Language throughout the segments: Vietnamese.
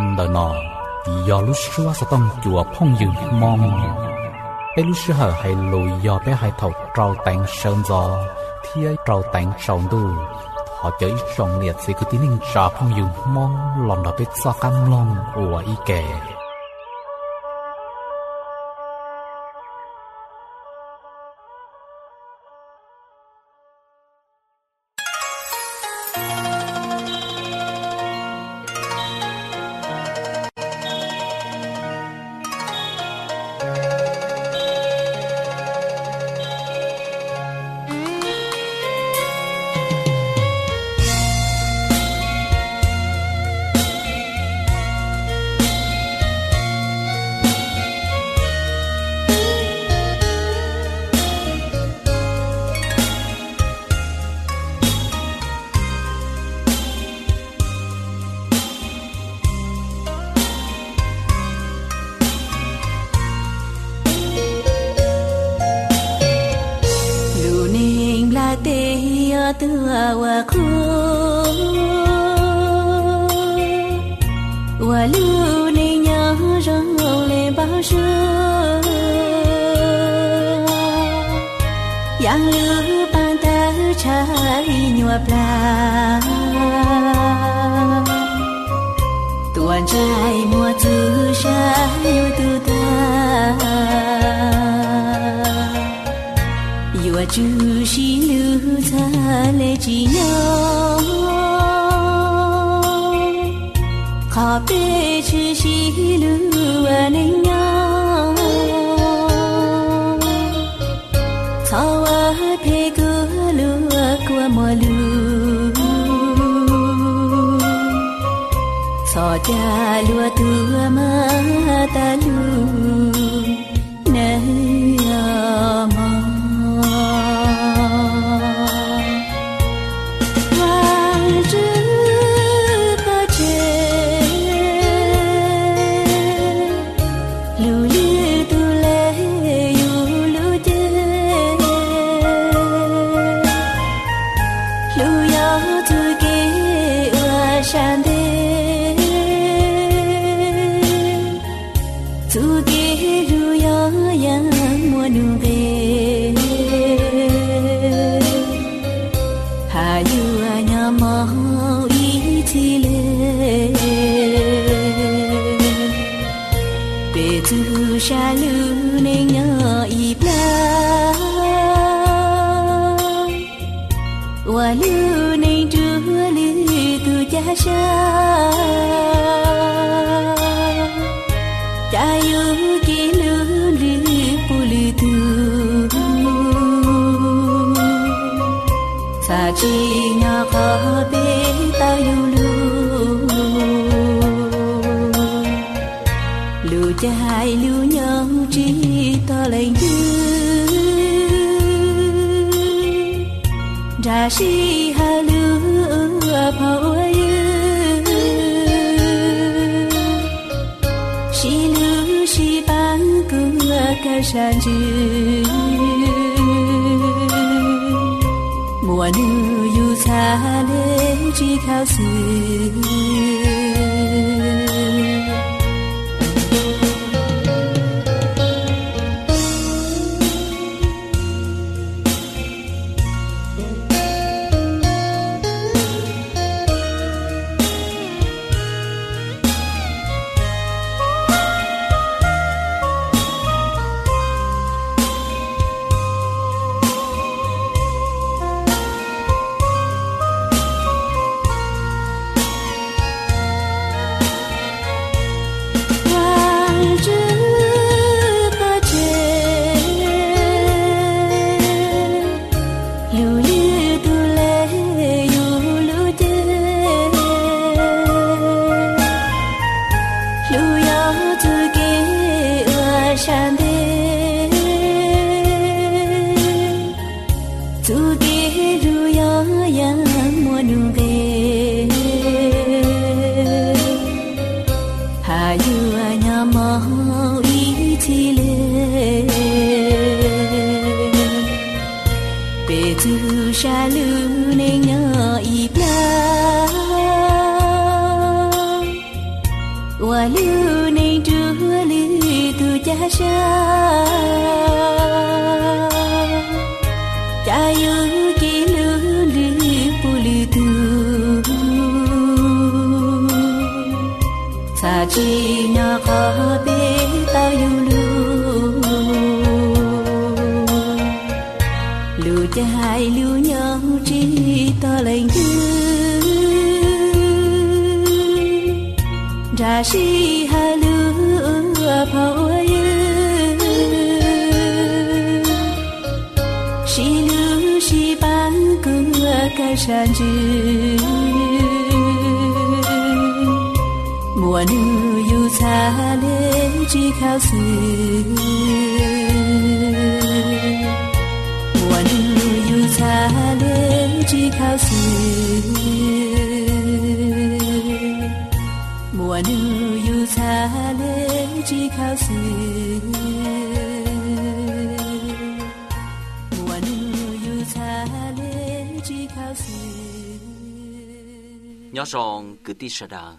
đời nọ do lúc xưa sẽ tông chùa phong dừng mong bé lúc xưa hay lùi do bé hay thầu trâu tảng sơn gió thì trâu tảng sầu đu họ chơi trồng liệt sẽ cứ tiếng trà phong dừng mong lòn đó bé sao cam long của y kẻ mùa lưu này đưa lưu từ cha xa cha yêu kỹ lưu lưu bù lưu tu xa chi nhỏ khó bé tao yêu lưu lưu cha hai lưu nhau chi to lành ra si ha lưu phao si lưu si ban cửa cái san chữ mùa nữ yêu xa lên chỉ khao sự mùa nữ yêu xa lên chỉ khao sự mùa nữ yêu xa lên chỉ khao sự mùa nữ yêu xa lên chỉ khao sự nhớ rằng cứ tí sợ đờ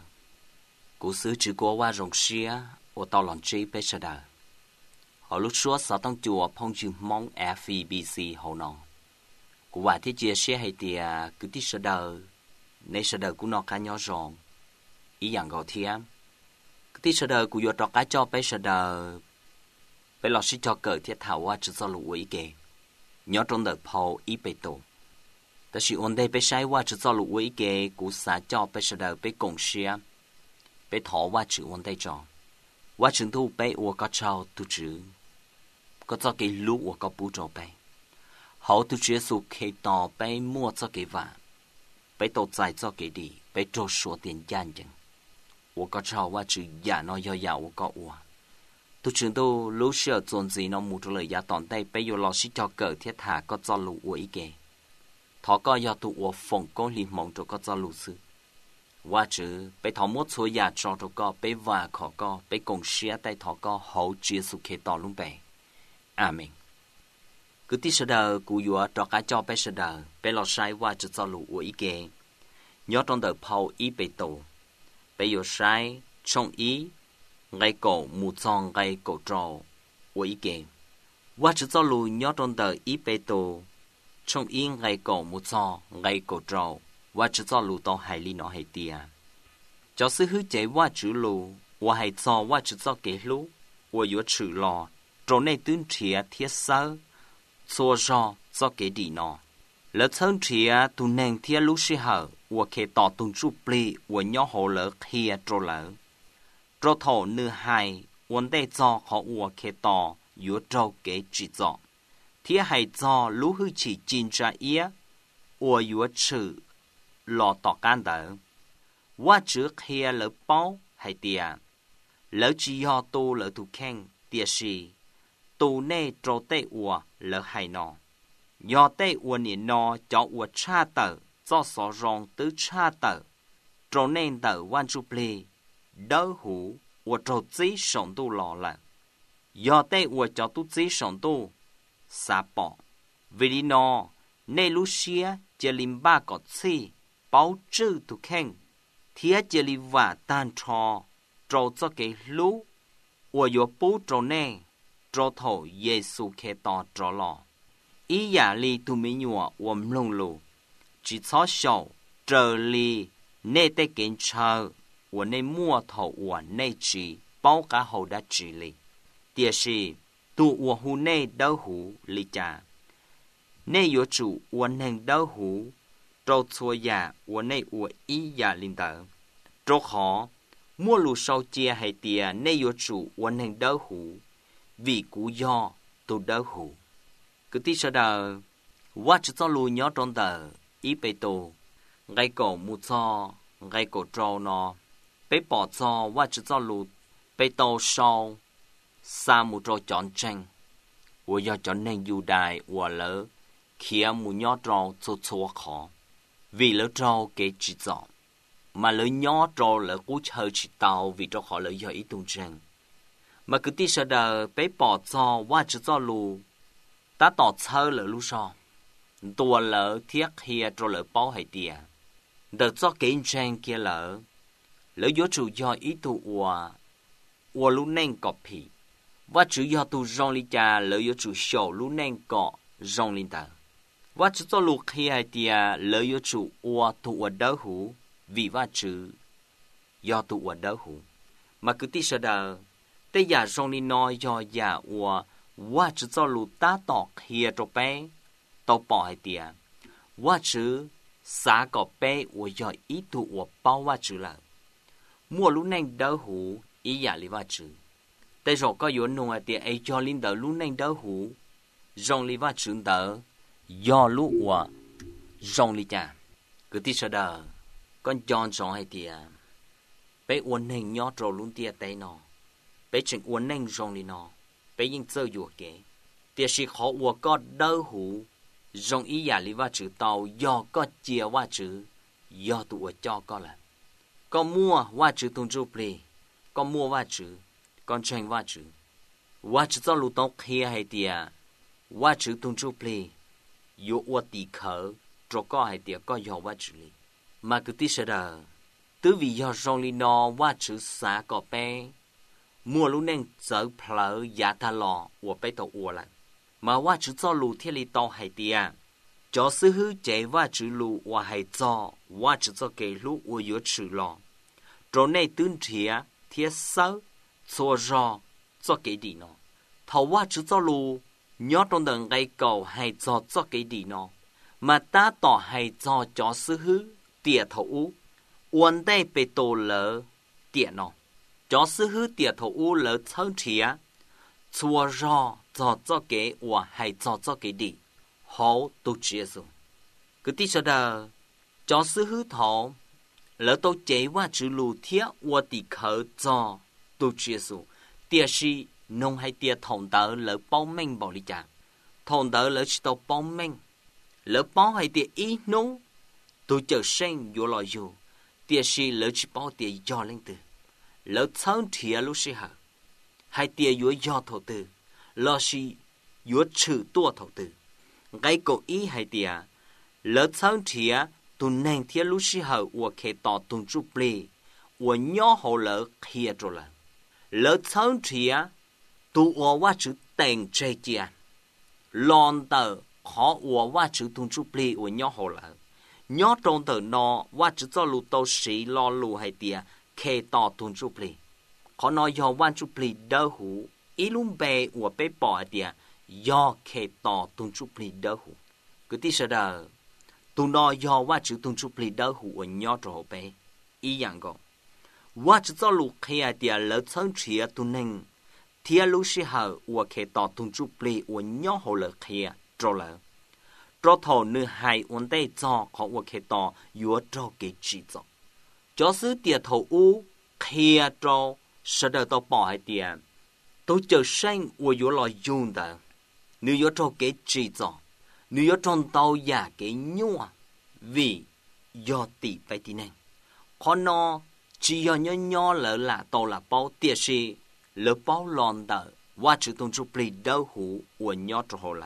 cú sứ chỉ có qua rồng xía ở tàu lòn chế bé sợ đờ họ lúc xưa sao tăng chùa phong chữ mong FEBC hậu nọ cú qua thế chia sẻ hay tiề cứ tí sợ đờ nên sợ đờ cú nó cá nhớ rằng ý dạng gạo thiêm cứ tí sợ đờ cú vô trọ cá cho bé sợ đờ bé lọ sĩ cho cờ thiết thảo qua chữ do lũ ý kề nhớ trong đợt phao ý bê tổ ta chỉ ổn đây bé sai qua chữ do lũ ý kề cú xả cho bé sợ đờ bé cùng xía bé thọ qua chữ ổn đây cho qua chữ thu bé ua có trao tu chữ có cho cái lũ ua có bù cho bé hậu tu chữ số khi tỏ bé mua cho cái vả bé tổ giải cho cái đi bé trâu số tiền gian chừng ua có trao qua chữ giả nó do giả ua có ua tu chữ tu lũ sợ dồn gì nó mua cho lời giả tòn đây bé vô lo xí cho cờ thiết thả có cho lũ ua ý kề thọ có do tu ua phòng có liên mộng cho có cho lũ sư qua chữ bé thọ mốt số nhà cho có bé và khó có bé cùng xía tay thọ có hậu chia sự khe tỏ luôn bé amen cứ tí sơ đờ cụ dùa cho cá cho bé sơ đờ bé lo sai qua chữ cho lũ ý kề nhớ trong đời phao ý bé tổ bé dùa sai trong ý ngay cổ mù tròn ngay cổ trò ý kề qua chữ cho lũ nhớ trong đời ý bé tổ trong ý ngay cổ mù tròn ngay cổ tròว่าจะจอลูต่อให้ลีนอให้เตียจะซื้อหื้อใจว่าจือลูว่าให้จอว่าจะจอเกลูว่าอยู่ฉือรอตรงในตื้นเทียเทียเซอซัวจอจอเกดีนอแล้วเชิญเทียตุนแนงเทียลูชิเหอว่าเคต่อตุนจูปลีว่าย่อหัวเลิกเฮียโจเหลอโจโถเนื้อไฮวันได้จอขอว่าเคต่ออยู่โจเกจีจอเทียให้จอลูหื้อฉีจินจะเอียว่าอยู่ฉือlò tỏ can đỡ qua trước kia lỡ bao hay tiề lỡ chỉ do tu lỡ tu khen tiề gì tu nê trâu tê ua lỡ hay nọ do tê ua nè nọ cho ua cha tờ cho sò rong tứ cha tờ trâu nên tờ quan chu ple đỡ hủ ua trâu chí sống tu lò lợ do tê ua cho tu chí sống tu xa bỏ vì đi nọ nê lu xía chỉ lim ba cọt xì bảo trừ tu khen thiết chỉ li vả tan trò trâu cho cái lú ua yo bố trâu nè trâu thổ Giêsu khe to trâu lò ý giả li tu mi nhua uom lông lù chỉ cho sầu trở li nè tê kiến chờ ua nè mua thổ ua nè chỉ bao cả hậu đã chỉ li tiề sĩ tu ua hu nè đau hú li cha nè yo chủ ua nè đau hú trâu xua già của nay của ý già linh tờ trâu khó mua lù sau chia hay tiề nay yo chủ quân hành đỡ hủ vì cú do tu đỡ hủ cứ tí sau đó qua cho lù nhớ trong tờ ý bê tô ngay cổ mu cho ngay cổ trâu nó bê bỏ cho qua cho lù bê tô sau xa mu trâu chọn tranh của do chọn nên du đài của lỡ khi mu nhớ trâu cho xua khó vì lỡ trâu kế chỉ dọn mà lỡ nhỏ trâu lỡ cú chơi chỉ tàu vì trâu họ lỡ do ý tung tranh mà cứ tí sợ đờ bé bỏ cho qua chữ cho lù ta tỏ chơi lỡ lù so tua lỡ thiết hia trâu lỡ bao hay tìa đợt cho kế tranh kia lỡ lỡ yếu chủ do ý tụ ua lúc nên có phì và chủ do tụ rong li cha lỡ yếu chủ sầu lúc nên có rong linh tờ và chủ cho lúc khi hai tia lỡ yếu chủ ua tụ đỡ hủ vì và chủ do tụ đỡ hủ mà cứ tí sợ đờ tây giả rong linh nói do giả ua và chủ cho lúc ta tỏ kia cho bé tàu bỏ hai tia và chủ xã có bé ua do ý tụ ua bao và chủ là mua lúc nên đỡ hủ ý giả li và chủ tại rồi có yếu nông tia ấy cho linh đỡ lúc nên đỡ hủ rong li và chủ đỡ do lúc ua rong li cha cứ tí sợ đờ con chọn chọn hai tia bé uốn nên nhót rồi luôn tia tay nó bé chừng uốn nên rong li nó bé yên chơi vừa kế tia sĩ khó uốn có đỡ hủ rong ý giả li và chữ tàu do có chia và chữ do tụ cho có là con mua và chữ tung chụp đi con mua và chữ con tranh và chữ cho lũ tóc kia hay tia và chữ tung chụp đi yếu uốn tì khở rồi có hay tia có do và chữ li mà cứ tí sợ đờ từ vì do rong li nó và chữ xã có bé mua lũ nên trở phở giá ta lò uốn bé tàu uốn lại màว่า只做路天里到海底啊，就是好在ว่า只路我还做，我只做给路我有吃了，做内蹲铁铁手做热做给地呢，头ว่า只做路nhớ trong đợt ngày cầu hay做给地呢，mà ta tỏ hay就是好铁头，问题被多了铁呢，就是好铁头了抽铁，做热。做给我还做给你，好都接受。个第十的，就是好头，了都这话只路贴我的口做都接受。第是弄还第同德了报名保利家，同德了是到报名，了报还第一弄都就生有了有，第是了是报第要领的，了苍天路是好，还第有要头的。lo si yếu trừ tua thầu tử cái cổ ý hay tia lỡ sáng thía tu neng thía lúc si hậu của khe tỏ tung chụp lì của nhỏ hậu lỡ kia rồi là lỡ sáng thía tu ở qua chữ tiền chơi chia lon tờ khó ở qua chữ tung chụp lì của nhỏ hậu lỡ nhỏ trong tờ nó qua chữ cho lù tàu sĩ lo lù hay tia khe tỏ tung chụp lì khó nói do quan chụp lì đỡ hủ ý luôn bè của bé bỏ địa do khe tỏ tung chụp lì đỡ hủ cứ tí sợ đờ tu nó do qua chữ tung chụp lì đỡ hủ ở nhỏ trò bé ý dạng gọn qua chữ cho lục khe địa lỡ chân trìa tu nênh thia lúc sĩ hờ của khe tỏ tung chụp lì ở nhỏ hồ lỡ khe trò lỡ trò thổ nữ hai ổn tê cho khó của khe tỏ yếu trò kế chỉ cho sư địa thổ u khe trò sợ đờ tỏ bỏ hai địa tôi chờ sinh của yếu lò dùng đó nếu yếu cho cái chỉ cho nếu yếu trong tàu giả cái nhua vì do tỷ phải tí này khó nó chỉ do nhỏ lỡ là tàu là bao tiệt sĩ lỡ bao lòn đó và chữ tung chụp lì đau hủ của nhỏ cho họ là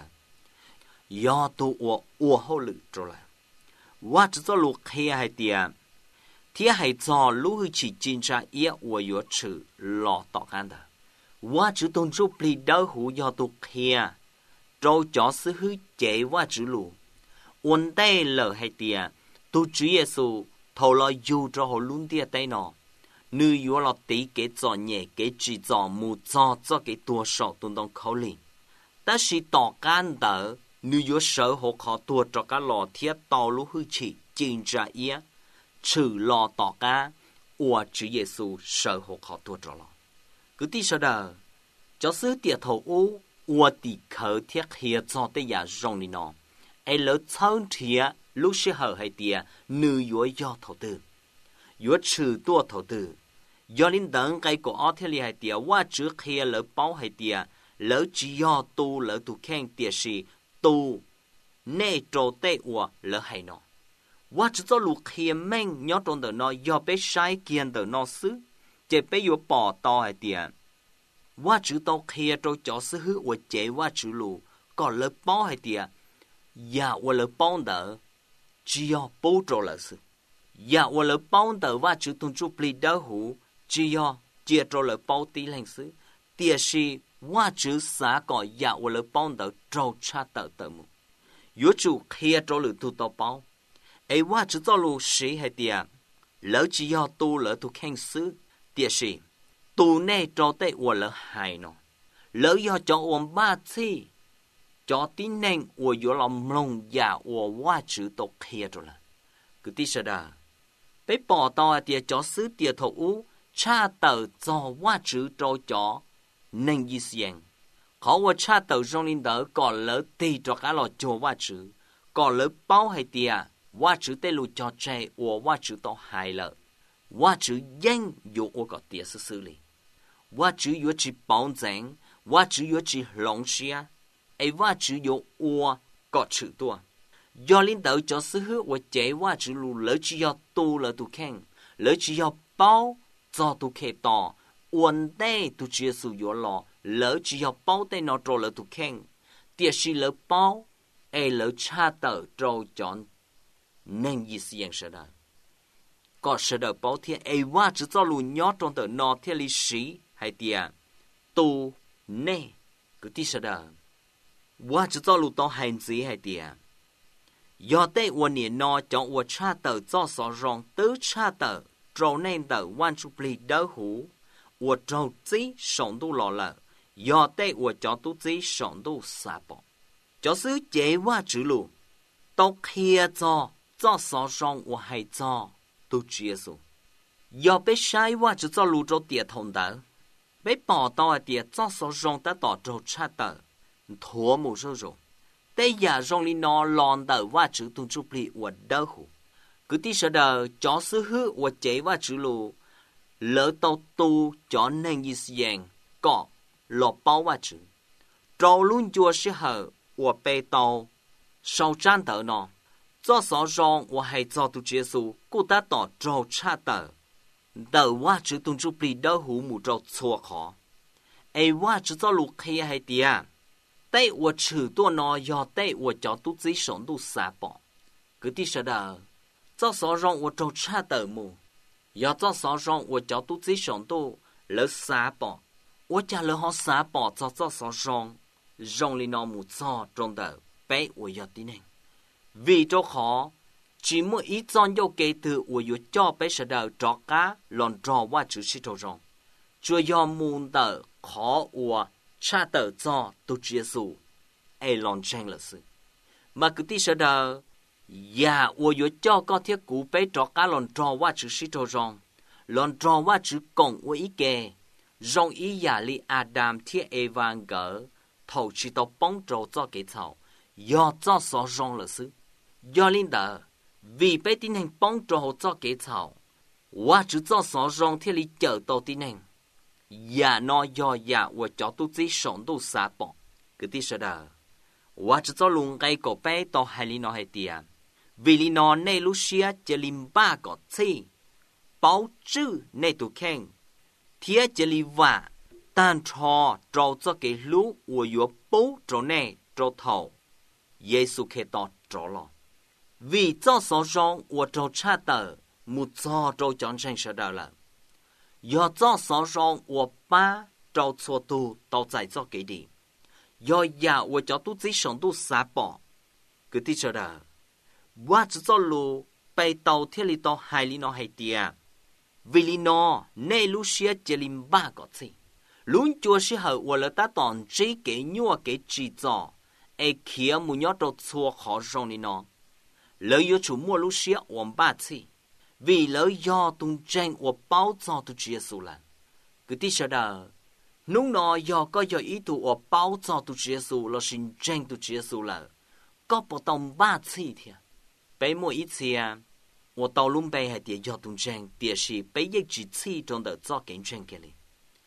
do tu của họ lự cho là và chữ cho lục hay hay tiệt thì hay cho lũ chỉ chính ra ý của yếu chữ lò tỏ gan đóว่าจะต้องจุบลีดาวหูยอตุเคียเราจ่อซื้อเจว่าจะรู้วันได้เลยให้เตียตัวจุเยซูทอลอยอยู่จะหลุนเตียได้นอนื้ออยู่เราตีเกจอเนี่ยเกจีจอมูจอจะเกตัวสอบตุนต้องเขาลิแต่สิต่อการเดอนื้ออยู่เสือหัวเขาตัวจะการหล่อเทียบต่อรู้หือฉีจริงจะเอียชื่อหล่อต่อการว่าจุเยซูเสือหัวเขาตัวจะหล่อcứ tí sau đó cho sư tiệt thầu u uo tì khởi thiết hiệp cho tới nhà rong đi nó ai lỡ chọn thiệt lúc sẽ hở hay tiệt nữ yếu do thầu tư yếu trừ tua thầu tư do linh đấng cái của ở thế li hay tiệt qua trước khi lỡ bao hay tiệt lỡ chỉ do tu lỡ tu khen tiệt sĩ tu nê trổ tê uo lỡ hay nó qua chỉ cho lục hiệp men nhớ trong đời nó do bé sai kiên đời nó xứ chế bé yếu bỏ to hay tiệtว่าจื้อโตเคียโตจ่อซื้อว่าเจว่าจื้อลูก็เลยป้อให้เตียอย่าว่าเลยป้องเดอจียอปูโจเลยสิ dạ我了包的话只同住不的乎，只要接着了包的领事，第是话只啥个呀我了包的照差的么，有主开着了都到包，哎话只做路谁还的，了只要多了都看事，第是多内照的我了害呢，了要叫我妈去。cho tin nên我有lòng lòng呀我话只都开着了，个第是的，被报道的教师的头屋查到做话只做着能一些，好我查到中领导搞了对着个了做话只，搞了包还的话只对路叫在我话只都害了，话只因有我个电视xử理，话只有去保证，话只有去龙虾。aiว่าจือโยอัวก็ถือตัวยอลินเตอร์จะซื้อว่าเจว่าจือรู้เลยจือยอตูเลยตุแข่งเลยจือยอเป้าจอตุเคต่ออวนได้ตุเจียสุยอหล่อเลยจือยอเป้าได้นอโตเลยตุแข่งเตียชีเลยเป้าไอเลยชาเตอร์โตจอนนั่งยี่เสียงเสด็จก็เสด็จเป้าเทียไอว่าจือจะรู้ยอตรงเตอร์นอเทียลิสีให้เตียตูเน่ก็ที่เสด็จ我只做路到汉子还点，要得我年老将我查到做所让都查到，找那的万出不离的湖，我找这上都老了，要得我叫都这上都三宝，就是这话之路，到开做所让我还做都接受，要被晒话只做路做点通的，被报道的点做所让得到做查到。thua một số rồi, đây giờ rong li nó lon đầu và chữ tung chụp li và đau hù, cứ tí sợ đầu cho sư hư và chế và chữ lù, lỡ tàu tu cho nên như dạng cọ lọ bao và chữ, trâu luôn chùa sư hở và bê tàu sau trang tờ nó, cho số rong và hay cho tu chế su, cô ta tỏ trâu cha tờ, đầu và chữ tung chụp li đau hù một trâu chua khó, ai và chữ cho lục khi hay tiệtแต่我吃多呢，要对我叫肚子上都三宝。个第十的，早上让我做茶豆木，要早上让我叫肚子上都了三宝。我家了好三宝，早上让让你那木早中的被我要的呢。vì cho khó chỉ mỗi ít trong yêu kế từ我有叫被十的找家乱找我只是找上，主要木的khó我。cha tờ cho tu chia su, ai lon tranh là sự, mà cứ tí sợ đờ, ya, 我有叫个贴古被找家lon找我只是找上，lon找我只讲我一个，让一亚里阿当贴 Evan 个头去到帮助做给草，要做所上了事，要领导vì被进行帮助做给草，我只做所上贴里找到进行。呀，那呀，我叫肚子上都三宝，个第十的，我只做龙盖个背到海里那海点，为里那内陆些这里八个字，保住内都看，贴这里话，但错照做给路，我有保着内着头，耶稣看到着了，为做所上我着差的，没做着讲成实的了。要做所让我把照错度都在做给你，要呀我叫肚子上都三宝，个第十的，我只做路被到天里到海里那海点，为里那内陆些这里八个字，轮就是后我了打当这给我给制造，哎kia木鸟都错好上里呢，了有出莫路些王八字。vì lỡ do tung tranh và báo cho tu chia số lần, cứ tí sợ đờ, lúc đó do có do ý tu và báo cho tu chia số là sinh tranh tu chia số lần, có bộ tông ba chi thì, bây mỗi ít chi à, và tàu luôn bây hay tiệt do tung tranh, tiệt sĩ bây giờ chỉ chi trong đợt do cảnh tranh kia đi,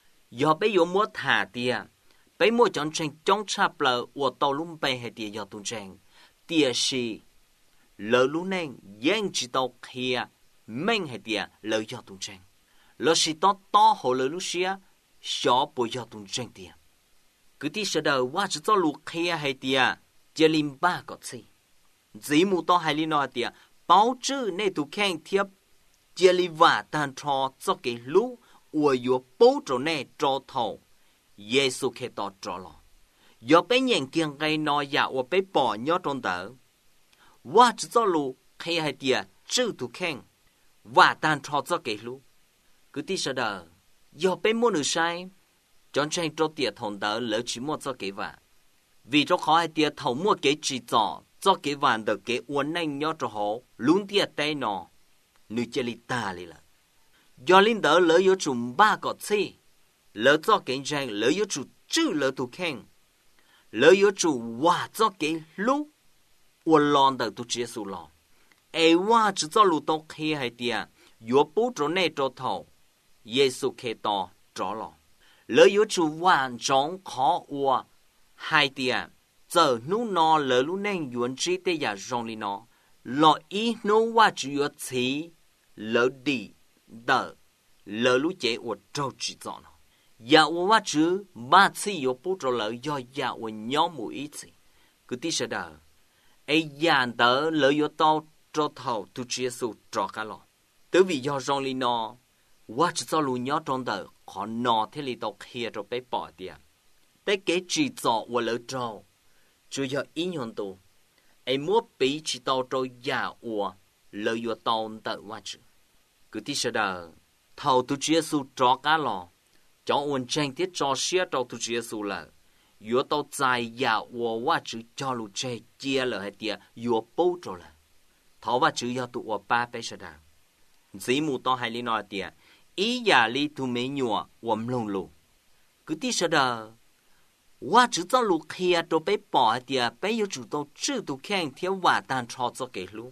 do bây giờ mua thả tiệt, bây mỗi chọn tranh trong chạp lỡ và tàu luôn bây hay tiệt do tung tranh, tiệt sĩ lỡ lúc này dân chỉ tàu kia mình hay tiệt lỡ do tung tranh, lỡ sĩ to hồ lỡ lúc xia, xóa bồi do tung tranh tiệt, cứ tí sợ đầuว่าจะ做路kia hay tiệt, chỉ lim ba cái gì, chỉ một to hay li nói tiệt, bảo chữ này tu khen thiệp chia li và tan trò cho cái lũ ua yếu bố trò nè trò thầu Giêsu khế tỏ trò lò yếu bé nhện kiêng gây nó dạ ua bé bỏ nhó tròn tờ và chỉ cho lũ khế hai tìa chữ tù khen và tan trò cho cái lũ cứ tí sợ đờ yếu bé mua nữ sai chọn tranh trò tìa thòng tờ lỡ chỉ mua cho cái vả vì cho khó hai tìa thầu mua cái chỉ cho cái vạn được cái uốn nanh nhó trò hổ luôn tìa tay nó nữ chơi li ta li là do linh đỡ lỡ yếu chùm ba cọt xì lỡ cho cái tranh lỡ yếu chủ chữ lỡ tù khen lỡ yếu chủ hòa cho cái lũ uốn lon đỡ tu chia su lon ai hòa chỉ cho lũ tóc khi hai tia yếu bố trò này trò thầu Giêsu khế to trò lon lỡ yếu chủ hoàn trong khó uốn hai tia giờ nú nó lỡ lũ nên yuan trí tê giả rong li nó lọ ý nú hòa chủ yếu chí lỡ đi đỡ lỡ lũ chế của trâu chỉ dọn nó giả của hòa chứ ba chí yếu bố trò lỡ do giả của nhóm mũi ý chí cứ tí sẽ đỡ ấy giả đỡ lỡ yếu tao trò thầu tu chia su trò cá lọ tới vì do rong li nó hòa chứ do lũ nhó tròn đỡ khó nọ thế li tao kia rồi bé bỏ tiền tới cái chỉ dọn của lỡ trâu chú yếu ý nhọn tù ấy mua bí chỉ tao trâu giả của lỡ yếu tao đỡ hòa chứ cứ tí sẽ đỡ thầu tu chia su trò cá lò cho ôn tranh tiết cho xía trò tu chia su là yếu tao dài giả của hòa chứ cho lù chê chia lỡ hay tìa yếu bố trò là thầu hòa chứ yếu tụ hòa ba bé sẽ đỡ dĩ mù tao hay lý nói tìa ý giả lý tu mấy nhùa ôm lông lù cứ tí sẽ đỡ hòa chứ cho lù kia trò bé bỏ tìa bé yếu chủ tao chữ tu khen thiếu hòa tàn trò cho kể lù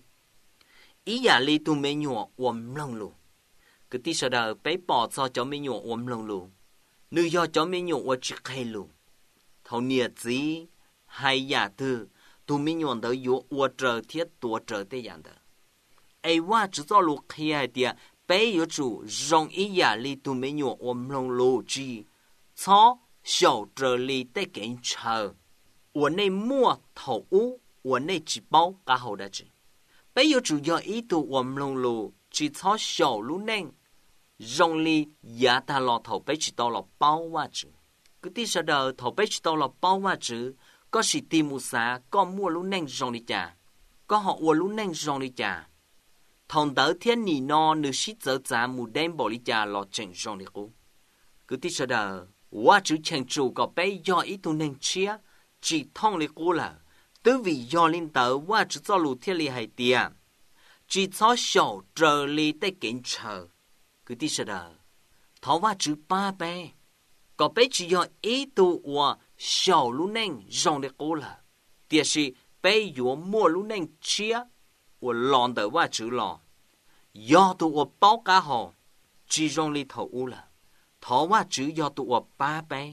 ý giả lý tu mấy nhùa ôm lông lù cứ tí sợ đờ bé bỏ cho cháu mấy nhụa ôm lông lù nữ do cháu mấy nhụa ôm chích hay lù thầu nhiệt gì hay giả tư tu mấy nhụa đỡ yếu ôm trở thiết tua trở tê dạng đờ ấy qua chứ do lù khi hay tìa bé yếu chủ rong ý giả li tu mấy nhụa ôm lông lù chi cho sầu trở li tê cảnh chờ ôm này mua thầu ú ôm này chỉ bao cả hậu đã chứ bé yếu chủ do ý tu ôm lông lù chỉ cho sầu lũ neng rong li giá ta lò thầu bé chỉ tao lò bao hoa chữ cứ tí sợ đờ thầu bé chỉ tao lò bao hoa chữ có sĩ tìm mua xa có mua lũ neng rong đi chả có họ uo lũ neng rong đi chả thằng đỡ thiên nỉ no nữ sĩ dở giá mù đen bỏ đi chả lò chỉnh rong đi cô cứ tí sợ đờ hoa chữ chèn chủ có bé do ý tu neng chia chỉ thông đi cô là từ vì do linh tớ hoa chữ do lũ thiên li hay tiệm chỉ cho sầu trở li tới kiến chờ cứ tí sợ đờ thảo hoa chữ ba bé có bé chỉ do ý tu và sầu lũ neng rong để cố là tiệt sĩ bé yếu mua lũ neng chia và lòn tới hoa chữ lò do tu và bao cá hồ chỉ rong li thầu u là thảo hoa chữ do tu và ba bé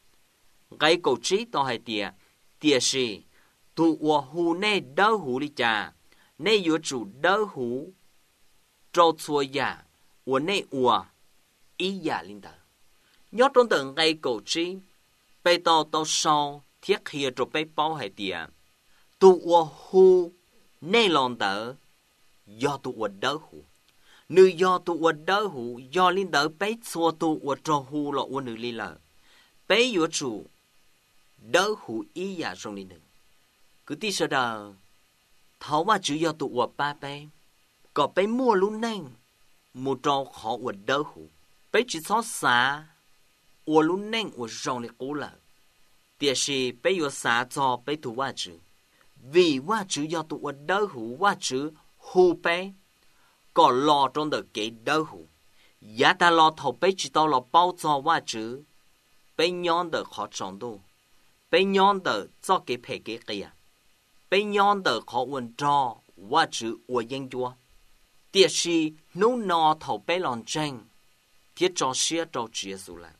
cái cầu trí to hay tiệt sĩ tu và hù nê đau hù đi chà nê yếu chủ đỡ hú trâu chua giả của nê ua ý giả linh tờ nhớ trong tầng ngay cổ trí bê tàu tàu sau thiết hiện cho bê bao hải tìa tu ua hú nê lòng tờ do tu ua đỡ hú nữ do tu ua đỡ hú do linh tờ bê chua tu ua trâu hú lọ ua nữ li lờ bê yếu chủ đỡ hú ý giả trong linh nữ cứ tí sợ đờ thảo hoa chữ do tụ ua ba bé có bé mua lũ neng mua trâu khó ua đỡ hủ bé chỉ xót xa ua lũ neng ua rong đi cố lợ tiệt sĩ bé ua xa cho bé tụ hoa chữ vì hoa chữ do tụ ua đỡ hủ hoa chữ hù bé có lò trong đời kế đỡ hủ giá ta lò thầu bé chỉ tao lò bao cho hoa chữ bé nhon đời khó tròn đô bé nhon đời cho cái phê cái kia bây nhon tờ khó uốn trò và chữ uốn yên chúa tiệt sĩ nô nọ thầu bé lòn tranh thiết cho xía trâu chia su lại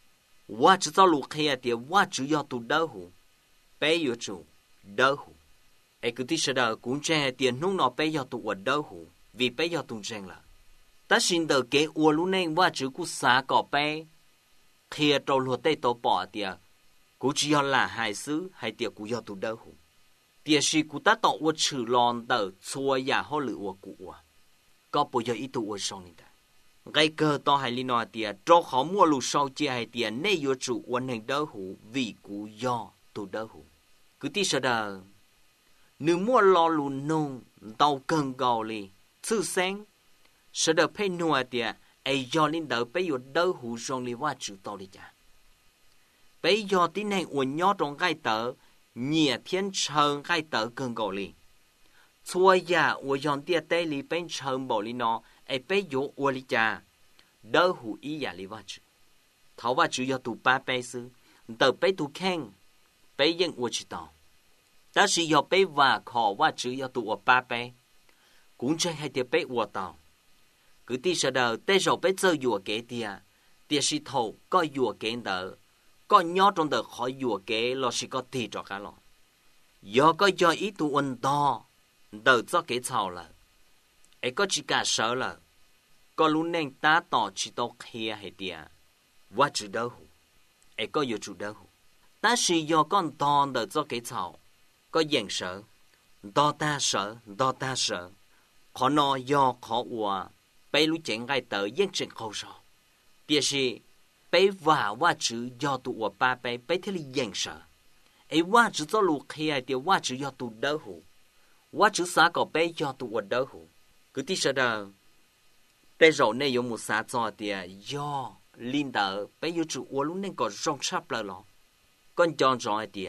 và chữ cho lũ kia tiệt và chữ do tụ đỡ hủ bé yếu chủ đỡ hủ ai cứ tí sợ đờ cũng tranh tiệt nô nọ bé do tụ uốn đỡ hủ vì bé do tụ tranh là ta xin tờ kế uốn lũ nên và chữ cú xá cỏ bé kia trâu lúa tây tàu bỏ tiệt cú chỉ là hài sứ hay tiệt cú do tụ đỡ hủ tiệt sĩ cụ ta tỏ ua chữ lòn tờ xua giả hô lự ua cụ ua có bây giờ ít tuổi xong này cái cơ to hay liên nói tiền cho họ mua lù sau chia hay tiền nên yêu chủ quan hành đỡ hủ vì cú do tu đỡ hủ cứ tí sợ đờ nếu mua lo lù nông tàu cần gò li sư sáng sợ đờ phải nuôi tiền ai do linh đỡ bây giờ đỡ hủ xong li qua chủ tàu đi chả bây giờ tí này uốn nhó trong cái tờ nhẹ thiên sơn cái tờ cần gò li xua ya uốn nhon tiền tây li bên sơn bỏ li nó ai bây giờ uốn li chả đỡ hủ ý ya li qua chủ thảo qua chủ要tu ba bây sư tờ bây tu khen bây giờ uốn chỉ tàu đó是要被挖考挖只要读我八倍，公正还得被挖到。佢啲時候，第時被做藥嘅啲啊，第時頭個藥嘅的，個尿中的可藥嘅，老是個地咗嘅咯。有個藥一度運動，都做嘅草了，一個只假手了，個路能打到去到黑係啲啊，我知道，一個要知道，但是有個當的做嘅草。có dạng sợ, đo ta sợ, khó no do khó ua, bây lúc chẳng gai tờ dân trình khâu sợ. Điều gì, bây và chữ do tụ ua ba bây thế là dạng sợ. Ấy chữ do lục khi ai tiêu chữ do tụ đỡ hủ. Chữ xa có bây do tụ ua đỡ hủ. Cứ tí sợ đờ, bây rồi này có một xa cho tìa do linh đỡ, bây giờ chữ ua lúc nên có rong sắp lỡ lọ. Con chọn rồi tìa.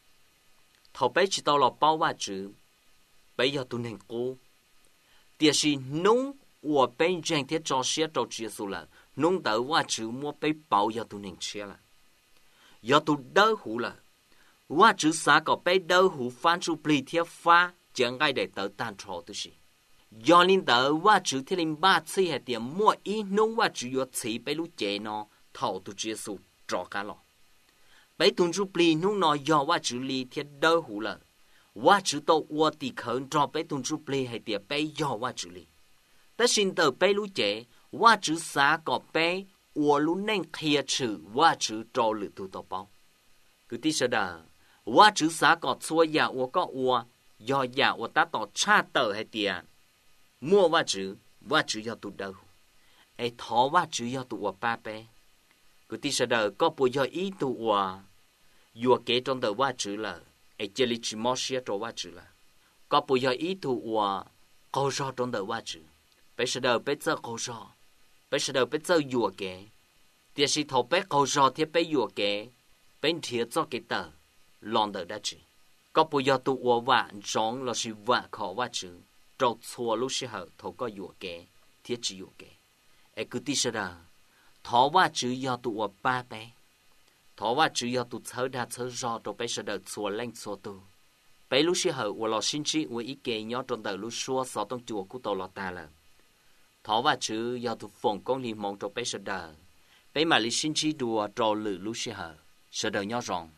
Thầu bé chỉ tao là bao hoa chữ, bây giờ tụi nên cố. Điều gì nông của bên trên thiết cho xe trâu chia số là nông đỡ hoa chữ mua bé bao giờ tụi nên chia là. Giờ tụi đỡ hủ là, hoa chữ xã có bé đỡ hủ phán chú bì thiết phá, chẳng ngay để tớ tàn trò tụi gì. Giờ linh đỡ hoa chữ thiết linh ba chi hay tiền mua ý nông hoa chữ yo chỉ bé lúc chế nó thầu tụi chia số trò cả lọ. Bây tuần chú bì nung nói do hoa chữ li thiết đỡ hủ là hoa chữ tàu hoa tì khẩn cho bây tuần chú bì hay tiệp bây do hoa chữ li. Tất xin tờ bây lũ chế hoa chữ xa có bây hoa lũ nên khía chữ hoa chữ cho lửa tù tàu bao. Cứ tí sợ đà hoa chữ xa có xua ya hoa có hoa do ya hoa ta tỏ cha tờ hay tiệp mua hoa chữ do tù đỡ hủ. Ê thó hoa chữ do tù hoa ba bê. Cứ tí sợ đà có bùi do ý tù hoa dù kế trong tờ hoa chữ là ấy chế lý chỉ mò xía cho hoa chữ là có bùi giờ ý thù hoa câu rõ trong tờ hoa chữ bây giờ bây giờ câu rõ bây giờ dù kế thì sĩ thầu bây câu rõ thì bây dù kế bên thiệt cho cái tờ lòng tờ đá chữ có bùi giờ tụ hoa hoa giống là sĩ hoa khó hoa chữ trâu xua lúc sĩ hở thầu có dù kế thiết chỉ dù kế ấy cứ tí sợ đà thọ hoa chữ do tụ hoa ba bé thọ hoa chữ do tụ thở đa thở rõ rồi bây giờ đợt xua lên xua tu bây lúc xí hở và lò xin trí với ý kiến nhớ trong tờ lúc xua sáu tông chùa của tàu lò ta là thọ hoa chữ do tụ phòng con liên mong rồi bây giờ đợt bây mà lý xin trí đùa trò lử lúc xí hở sợ đợt nhớ rộng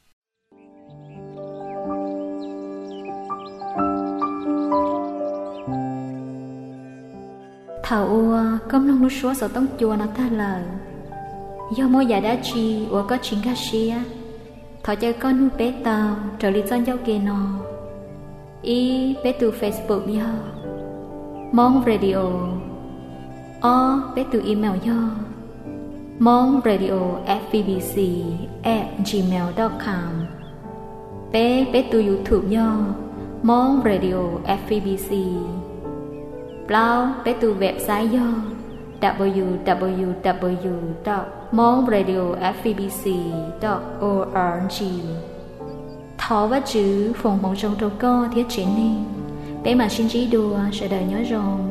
thảo ua công nông lúc xua sáu tông chùa nó ta là do mỗi giờ đã chi và có chuyện cá xía thọ chơi con nu bé tàu trở đi dân giao kia nó ý bé từ Facebook do Mong Radio o bé từ email do Mong Radio fbbc@gmail.com bé từ YouTube do Mong Radio fbbc Bao bé từ website do www.mongradiofbbc.org thọ và chữ phòng mong trong trâu co thiết triển nên bé mà xin trí đùa sẽ đời nhớ rồng